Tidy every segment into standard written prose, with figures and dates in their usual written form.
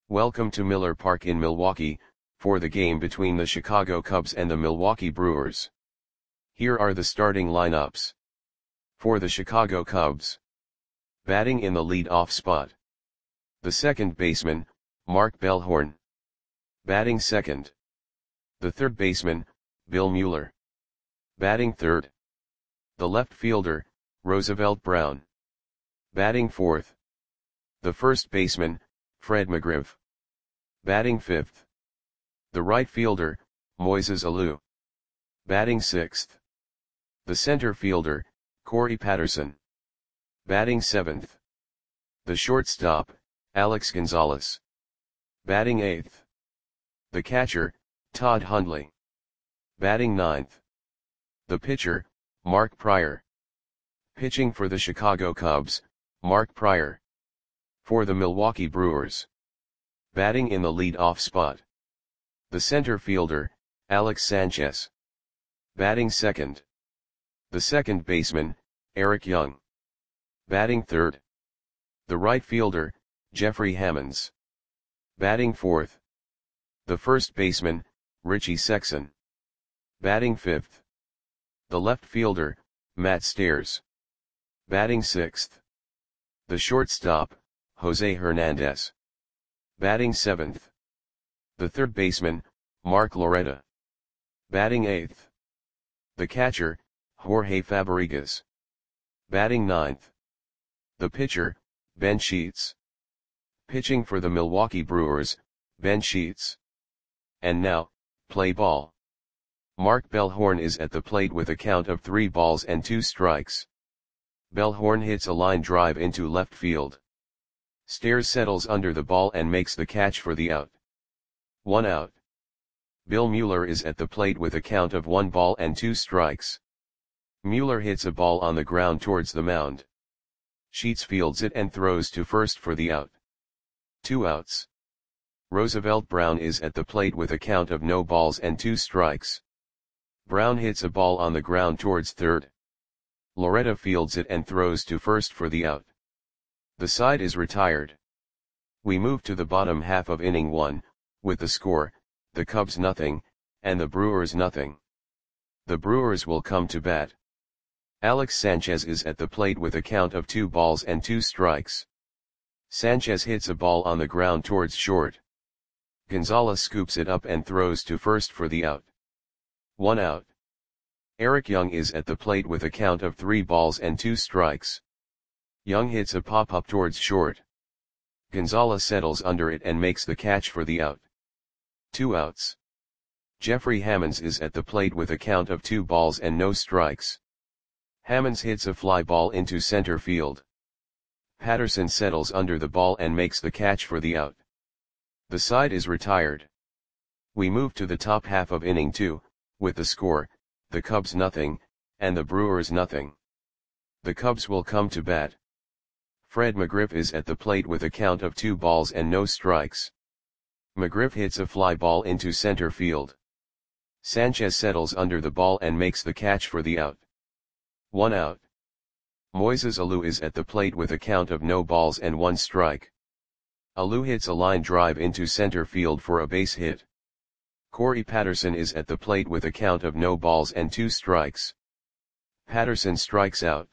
Welcome to Miller Park in Milwaukee, for the game between the Chicago Cubs and the Milwaukee Brewers. Here are the starting lineups. For the Chicago Cubs. Batting in the lead-off spot. The second baseman, Mark Bellhorn. Batting second. The third baseman, Bill Mueller. Batting third. The left fielder, Roosevelt Brown. Batting fourth. The first baseman, Fred McGriff. Batting fifth. The right fielder, Moises Alou. Batting sixth. The center fielder, Corey Patterson. Batting seventh. The shortstop, Alex Gonzalez. Batting eighth. The catcher, Todd Hundley. Batting ninth. The pitcher, Mark Prior. Pitching for the Chicago Cubs, Mark Prior. For the Milwaukee Brewers. Batting in the lead-off spot. The center fielder, Alex Sanchez. Batting second. The second baseman, Eric Young. Batting third. The right fielder, Jeffrey Hammonds. Batting fourth. The first baseman, Richie Sexson. Batting fifth. The left fielder, Matt Stairs. Batting sixth. The shortstop, Jose Hernandez. Batting seventh. The third baseman, Mark Loretta. Batting eighth. The catcher, Jorge Fabregas. Batting ninth. The pitcher, Ben Sheets. Pitching for the Milwaukee Brewers, Ben Sheets. And now, play ball. Mark Bellhorn is at the plate with a count of 3 balls and 2 strikes. Bellhorn hits a line drive into left field. Stairs settles under the ball and makes the catch for the out. 1 out. Bill Mueller is at the plate with a count of 1 ball and 2 strikes. Mueller hits a ball on the ground towards the mound. Sheets fields it and throws to first for the out. 2 outs. Roosevelt Brown is at the plate with a count of no balls and 2 strikes. Brown hits a ball on the ground towards third. Loretta fields it and throws to first for the out. The side is retired. We move to the bottom half of inning 1, with the score, the Cubs nothing, and the Brewers nothing. The Brewers will come to bat. Alex Sanchez is at the plate with a count of 2 balls and 2 strikes. Sanchez hits a ball on the ground towards short. Gonzalez scoops it up and throws to first for the out. 1 out. Eric Young is at the plate with a count of 3 balls and 2 strikes. Young hits a pop-up towards short. Gonzalez settles under it and makes the catch for the out. 2 outs. Jeffrey Hammonds is at the plate with a count of 2 balls and no strikes. Hammonds hits a fly ball into center field. Patterson settles under the ball and makes the catch for the out. The side is retired. We move to the top half of inning 2, with the score, the Cubs nothing, and the Brewers nothing. The Cubs will come to bat. Fred McGriff is at the plate with a count of 2 balls and no strikes. McGriff hits a fly ball into center field. Sanchez settles under the ball and makes the catch for the out. 1 out. Moises Alou is at the plate with a count of no balls and 1 strike. Alou hits a line drive into center field for a base hit. Corey Patterson is at the plate with a count of no balls and 2 strikes. Patterson strikes out.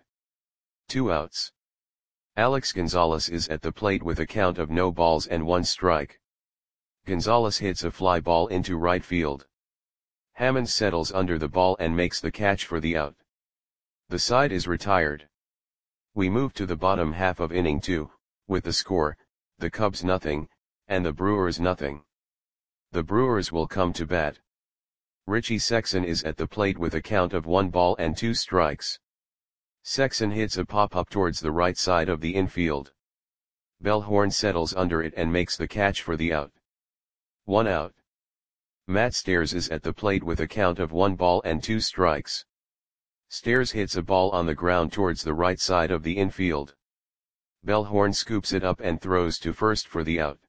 2 outs. Alex Gonzalez is at the plate with a count of no balls and 1 strike. Gonzalez hits a fly ball into right field. Hammond settles under the ball and makes the catch for the out. The side is retired. We move to the bottom half of inning 2, with the score, the Cubs nothing, and the Brewers nothing. The Brewers will come to bat. Richie Sexson is at the plate with a count of 1 ball and 2 strikes. Sexson hits a pop-up towards the right side of the infield. Bellhorn settles under it and makes the catch for the out. 1 out. Matt Stairs is at the plate with a count of 1 ball and 2 strikes. Stairs hits a ball on the ground towards the right side of the infield. Bellhorn scoops it up and throws to first for the out.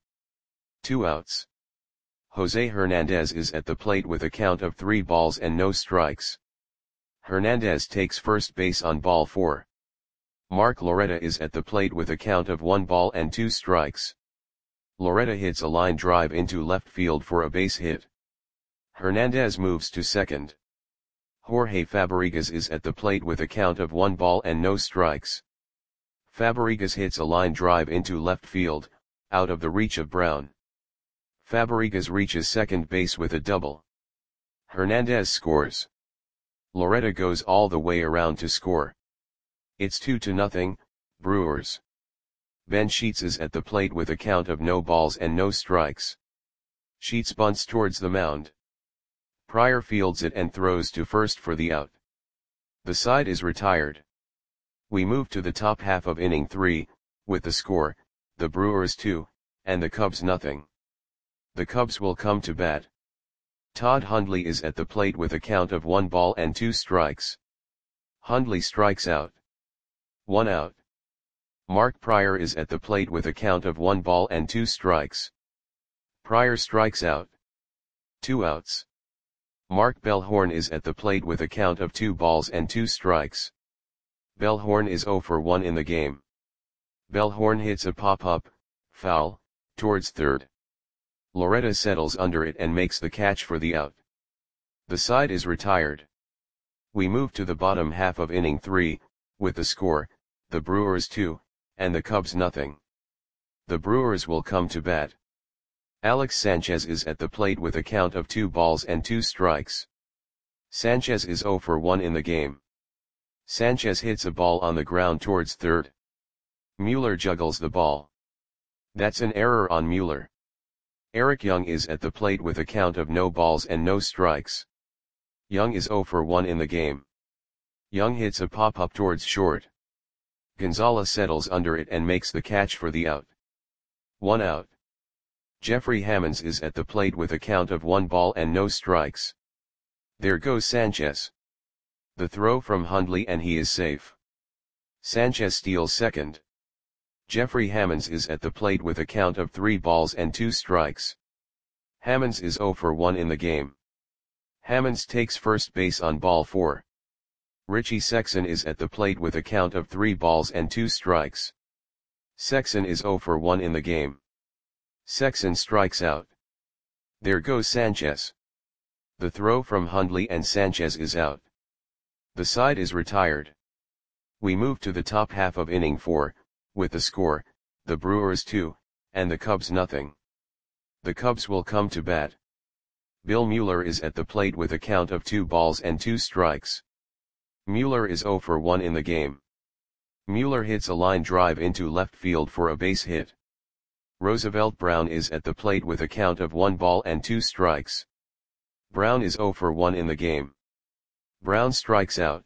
2 outs. Jose Hernandez is at the plate with a count of 3 balls and no strikes. Hernandez takes first base on ball 4. Mark Loretta is at the plate with a count of 1 ball and 2 strikes. Loretta hits a line drive into left field for a base hit. Hernandez moves to second. Jorge Fabregas is at the plate with a count of 1 ball and no strikes. Fabregas hits a line drive into left field, out of the reach of Brown. Fabregas reaches second base with a double. Hernandez scores. Loretta goes all the way around to score. It's 2-0, Brewers. Ben Sheets is at the plate with a count of no balls and no strikes. Sheets bunts towards the mound. Pryor fields it and throws to first for the out. The side is retired. We move to the top half of inning 3, with the score, the Brewers 2, and the Cubs nothing. The Cubs will come to bat. Todd Hundley is at the plate with a count of 1 ball and 2 strikes. Hundley strikes out. 1 out. Mark Pryor is at the plate with a count of 1 ball and 2 strikes. Pryor strikes out. 2 outs. Mark Bellhorn is at the plate with a count of 2 balls and 2 strikes. Bellhorn is 0 for 1 in the game. Bellhorn hits a pop-up, foul, towards third. Loretta settles under it and makes the catch for the out. The side is retired. We move to the bottom half of inning 3, with the score, the Brewers 2, and the Cubs nothing. The Brewers will come to bat. Alex Sanchez is at the plate with a count of 2 balls and 2 strikes. Sanchez is 0 for 1 in the game. Sanchez hits a ball on the ground towards third. Mueller juggles the ball. That's an error on Mueller. Eric Young is at the plate with a count of no balls and no strikes. Young is 0 for 1 in the game. Young hits a pop-up towards short. Gonzalez settles under it and makes the catch for the out. 1 out. Jeffrey Hammonds is at the plate with a count of 1 ball and no strikes. There goes Sanchez. The throw from Hundley and he is safe. Sanchez steals second. Jeffrey Hammonds is at the plate with a count of 3 balls and 2 strikes. Hammonds is 0 for 1 in the game. Hammonds takes first base on ball 4. Richie Sexson is at the plate with a count of 3 balls and 2 strikes. Sexson is 0 for 1 in the game. Sexson strikes out. There goes Sanchez. The throw from Hundley and Sanchez is out. The side is retired. We move to the top half of inning 4, with the score, the Brewers 2, and the Cubs nothing. The Cubs will come to bat. Bill Mueller is at the plate with a count of 2 balls and 2 strikes. Mueller is 0 for 1 in the game. Mueller hits a line drive into left field for a base hit. Roosevelt Brown is at the plate with a count of 1 ball and 2 strikes. Brown is 0 for 1 in the game. Brown strikes out.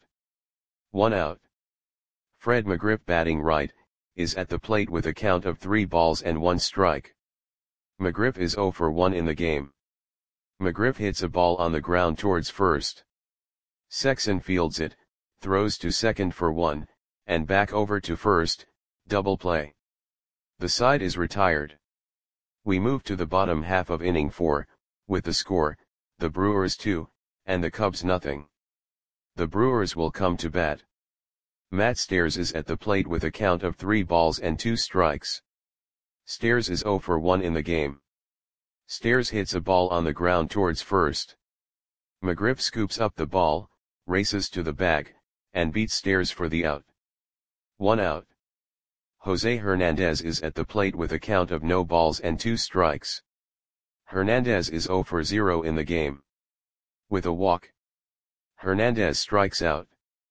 1 out. Fred McGriff batting right, is at the plate with a count of 3 balls and 1 strike. McGriff is 0 for 1 in the game. McGriff hits a ball on the ground towards first. Sexson fields it, throws to second for 1, and back over to first, double play. The side is retired. We move to the bottom half of inning 4, with the score, the Brewers 2, and the Cubs nothing. The Brewers will come to bat. Matt Stairs is at the plate with a count of 3 balls and 2 strikes. Stairs is 0 for 1 in the game. Stairs hits a ball on the ground towards first. McGriff scoops up the ball, races to the bag, and beats Stairs for the out. 1 out. Jose Hernandez is at the plate with a count of no balls and 2 strikes. Hernandez is 0 for 0 in the game. With a walk, Hernandez strikes out.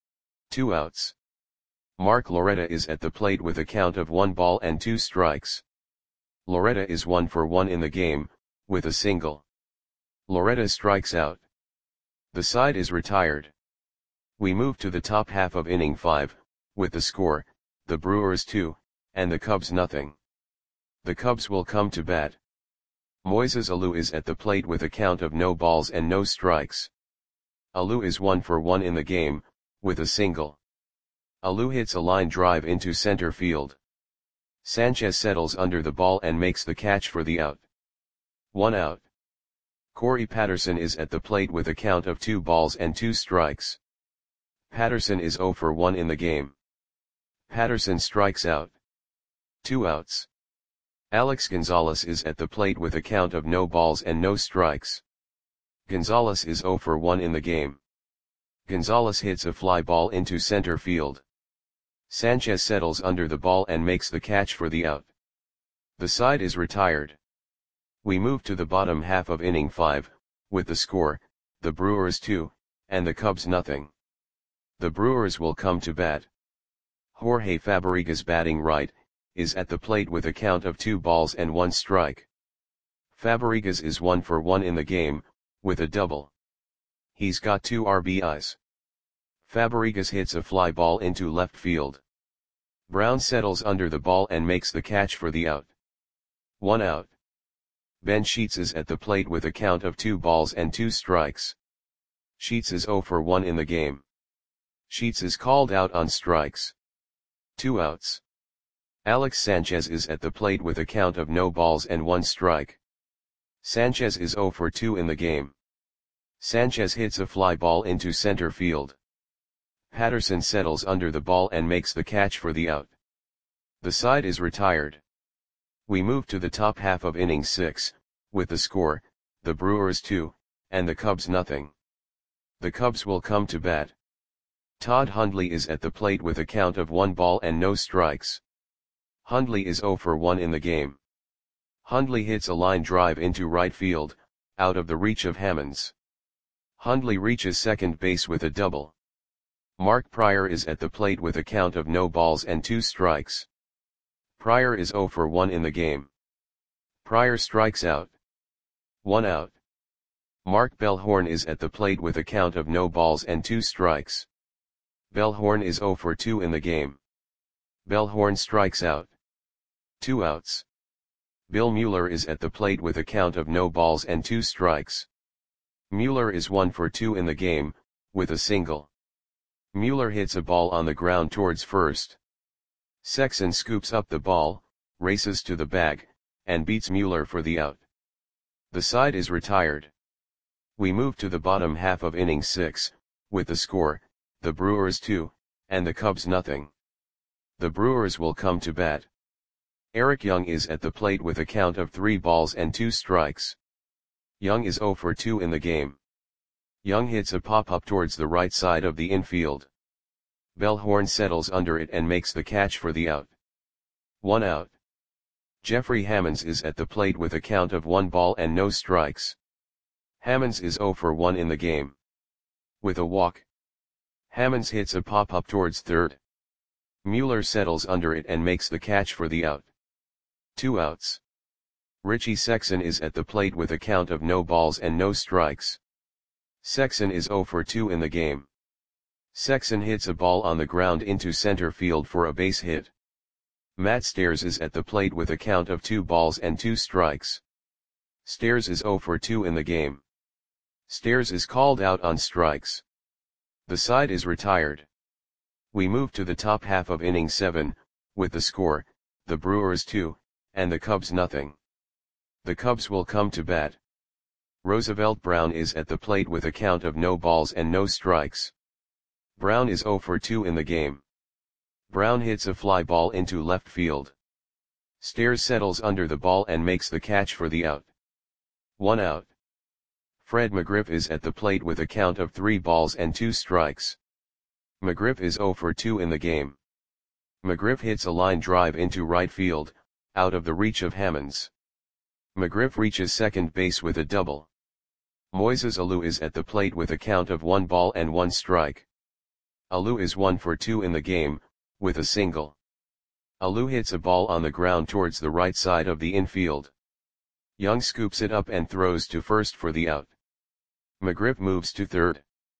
2 outs. Mark Loretta is at the plate with a count of 1 ball and 2 strikes. Loretta is 1 for 1 in the game, with a single. Loretta strikes out. The side is retired. We move to the top half of inning 5, with the score, the Brewers 2, and the Cubs nothing. The Cubs will come to bat. Moises Alou is at the plate with a count of no balls and no strikes. Alou is 1 for 1 in the game, with a single. Alou hits a line drive into center field. Sanchez settles under the ball and makes the catch for the out. 1 out. Corey Patterson is at the plate with a count of 2 balls and 2 strikes. Patterson is 0 for 1 in the game. Patterson strikes out. 2 outs. Alex Gonzalez is at the plate with a count of no balls and no strikes. Gonzalez is 0 for 1 in the game. Gonzalez hits a fly ball into center field. Sanchez settles under the ball and makes the catch for the out. The side is retired. We move to the bottom half of inning 5, with the score, the Brewers 2, and the Cubs nothing. The Brewers will come to bat. Jorge Fabregas, batting right, is at the plate with a count of 2 balls and 1 strike. Fabregas is 1 for 1 in the game, with a double. He's got 2 RBIs. Fabregas hits a fly ball into left field. Brown settles under the ball and makes the catch for the out. 1 out. Ben Sheets is at the plate with a count of 2 balls and 2 strikes. Sheets is 0 for 1 in the game. Sheets is called out on strikes. 2 outs. Alex Sanchez is at the plate with a count of no balls and 1 strike. Sanchez is 0 for 2 in the game. Sanchez hits a fly ball into center field. Patterson settles under the ball and makes the catch for the out. The side is retired. We move to the top half of inning 6, with the score, the Brewers 2, and the Cubs nothing. The Cubs will come to bat. Todd Hundley is at the plate with a count of 1 ball and no strikes. Hundley is 0 for 1 in the game. Hundley hits a line drive into right field, out of the reach of Hammonds. Hundley reaches second base with a double. Mark Prior is at the plate with a count of no balls and 2 strikes. Prior is 0 for 1 in the game. Prior strikes out. 1 out. Mark Bellhorn is at the plate with a count of no balls and 2 strikes. Bellhorn is 0 for 2 in the game. Bellhorn strikes out. 2 outs. Bill Mueller is at the plate with a count of no balls and 2 strikes. Mueller is 1 for 2 in the game, with a single. Mueller hits a ball on the ground towards first. Sexson scoops up the ball, races to the bag, and beats Mueller for the out. The side is retired. We move to the bottom half of inning 6, with the score, the Brewers 2, and the Cubs nothing. The Brewers will come to bat. Eric Young is at the plate with a count of 3 balls and 2 strikes. Young is 0 for 2 in the game. Young hits a pop-up towards the right side of the infield. Bellhorn settles under it and makes the catch for the out. 1 out. Jeffrey Hammonds is at the plate with a count of 1 ball and no strikes. Hammonds is 0 for 1 in the game. With a walk. Hammonds hits a pop-up towards third. Mueller settles under it and makes the catch for the out. 2 outs. Richie Sexson is at the plate with a count of no balls and no strikes. Sexson is 0 for 2 in the game. Sexson hits a ball on the ground into center field for a base hit. Matt Stairs is at the plate with a count of 2 balls and 2 strikes. Stairs is 0 for 2 in the game. Stairs is called out on strikes. The side is retired. We move to the top half of inning 7, with the score, the Brewers 2, and the Cubs nothing. The Cubs will come to bat. Roosevelt Brown is at the plate with a count of no balls and no strikes. Brown is 0 for 2 in the game. Brown hits a fly ball into left field. Stairs settles under the ball and makes the catch for the out. 1 out. Fred McGriff is at the plate with a count of 3 balls and 2 strikes. McGriff is 0 for 2 in the game. McGriff hits a line drive into right field, out of the reach of Hammonds. McGriff reaches second base with a double. Moises Alou is at the plate with a count of 1 ball and 1 strike. Alou is 1 for 2 in the game, with a single. Alou hits a ball on the ground towards the right side of the infield. Young scoops it up and throws to first for the out. McGriff moves to third.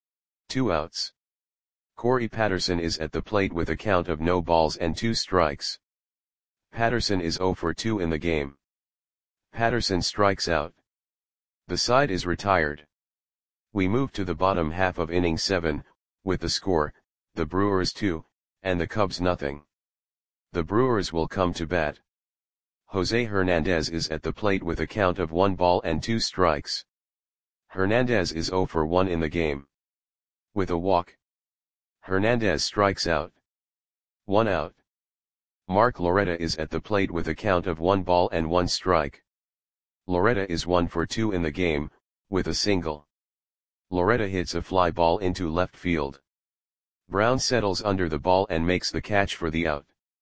2 outs. Corey Patterson is at the plate with a count of no balls and 2 strikes. Patterson is 0 for 2 in the game. Patterson strikes out. The side is retired. We move to the bottom half of inning 7, with the score, the Brewers 2, and the Cubs nothing. The Brewers will come to bat. Jose Hernandez is at the plate with a count of 1 ball and 2 strikes. Hernandez is 0 for 1 in the game. With a walk. Hernandez strikes out. 1 out. Mark Loretta is at the plate with a count of 1 ball and 1 strike. Loretta is 1 for 2 in the game, with a single. Loretta hits a fly ball into left field. Brown settles under the ball and makes the catch for the out.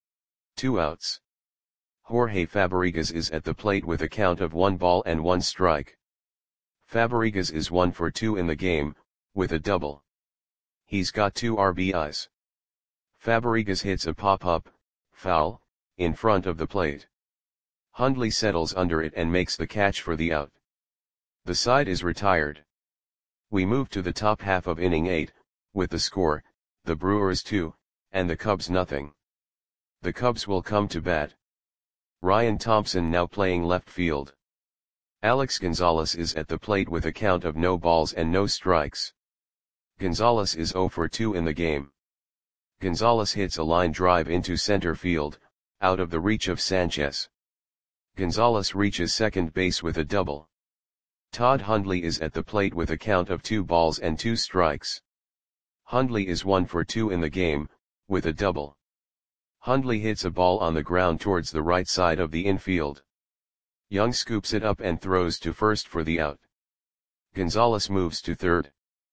2 outs. Jorge Fabregas is at the plate with a count of 1 ball and 1 strike. Fabregas is 1 for 2 in the game, with a double. He's got 2 RBIs. Fabregas hits a pop-up, foul, in front of the plate. Hundley settles under it and makes the catch for the out. The side is retired. We move to the top half of inning 8, with the score, the Brewers 2, and the Cubs nothing. The Cubs will come to bat. Ryan Thompson now playing left field. Alex Gonzalez is at the plate with a count of no balls and no strikes. Gonzalez is 0 for 2 in the game. Gonzalez hits a line drive into center field, out of the reach of Sanchez. Gonzalez reaches second base with a double. Todd Hundley is at the plate with a count of 2 balls and 2 strikes. Hundley is 1 for 2 in the game, with a double. Hundley hits a ball on the ground towards the right side of the infield. Young scoops it up and throws to first for the out. Gonzalez moves to third.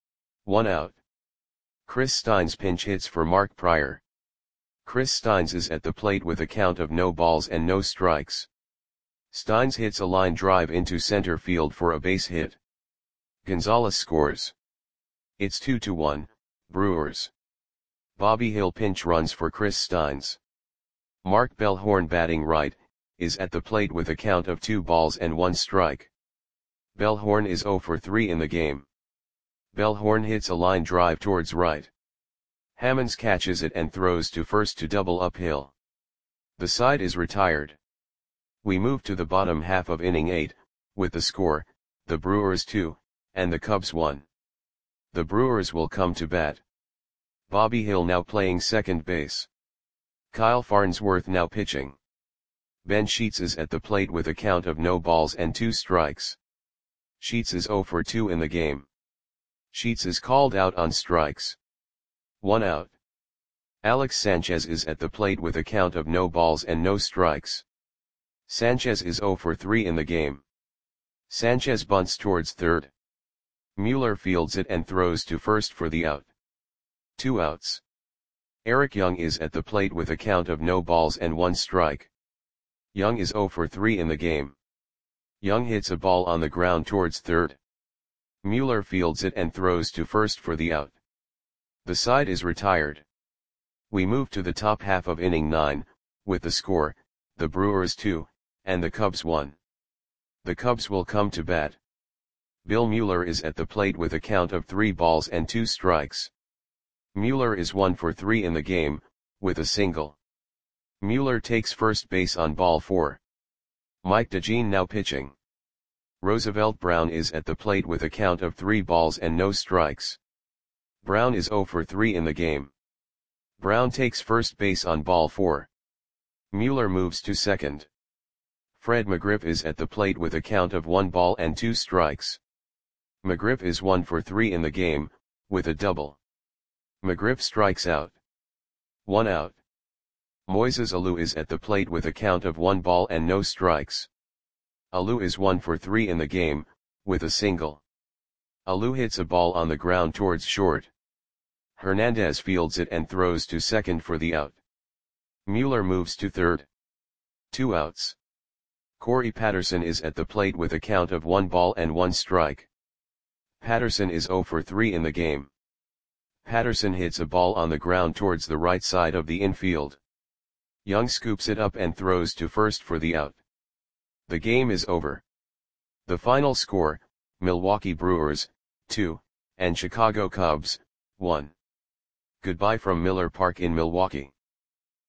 1 out. Chris Steins pinch hits for Mark Prior. Chris Steins is at the plate with a count of no balls and no strikes. Steins hits a line drive into center field for a base hit. Gonzalez scores. It's 2-1, Brewers. Bobby Hill pinch runs for Chris Steins. Mark Bellhorn batting right, is at the plate with a count of 2 balls and 1 strike. Bellhorn is 0 for 3 in the game. Bellhorn hits a line drive towards right. Hammonds catches it and throws to first to double uphill. The side is retired. We move to the bottom half of inning 8, with the score, the Brewers 2, and the Cubs 1. The Brewers will come to bat. Bobby Hill now playing second base. Kyle Farnsworth now pitching. Ben Sheets is at the plate with a count of no balls and 2 strikes. Sheets is 0 for 2 in the game. Sheets is called out on strikes. 1 out. Alex Sanchez is at the plate with a count of no balls and no strikes. Sanchez is 0 for 3 in the game. Sanchez bunts towards third. Mueller fields it and throws to first for the out. 2 outs. Eric Young is at the plate with a count of no balls and 1 strike. Young is 0 for 3 in the game. Young hits a ball on the ground towards third. Mueller fields it and throws to first for the out. The side is retired. We move to the top half of inning 9, with the score, the Brewers 2, and the Cubs 1. The Cubs will come to bat. Bill Mueller is at the plate with a count of 3 balls and 2 strikes. Mueller is 1 for 3 in the game, with a single. Mueller takes first base on ball 4. Mike DeJean now pitching. Roosevelt Brown is at the plate with a count of 3 balls and no strikes. Brown is 0 for 3 in the game. Brown takes first base on ball 4. Mueller moves to second. Fred McGriff is at the plate with a count of 1 ball and 2 strikes. McGriff is 1 for 3 in the game, with a double. McGriff strikes out. 1 out. Moises Alou is at the plate with a count of 1 ball and no strikes. Alou is 1 for 3 in the game, with a single. Alou hits a ball on the ground towards short. Hernandez fields it and throws to second for the out. Mueller moves to third. 2 outs. Corey Patterson is at the plate with a count of 1 ball and 1 strike. Patterson is 0 for 3 in the game. Patterson hits a ball on the ground towards the right side of the infield. Young scoops it up and throws to first for the out. The game is over. The final score, Milwaukee Brewers, 2, and Chicago Cubs, 1. Goodbye from Miller Park in Milwaukee.